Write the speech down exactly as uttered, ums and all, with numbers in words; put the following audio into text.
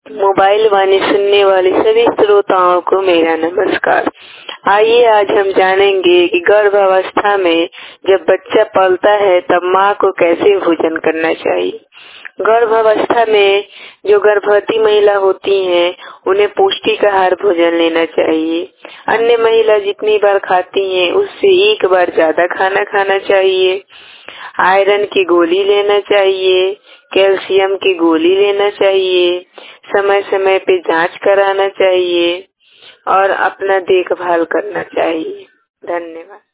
Mobile वाणी सुनने वाले सभी श्रोताओं को मेरा नमस्कार। आइए आज हम जानेंगे कि गर्भावस्था में जब बच्चा पलता है तब माँ को कैसे भोजन करना चाहिए। गर्भावस्था में जो गर्भवती महिला होती हैं उन्हें पौष्टिक आहार भोजन लेना चाहिए। अन्य महिला जितनी बार खाती हैं उससे एक बार ज्यादा खाना खाना चाहिए। आयरन की गोली लेना चाहिए, कैल्शियम की गोली लेना चाहिए, समय समय पे जांच कराना चाहिए और अपना देखभाल करना चाहिए। धन्यवाद।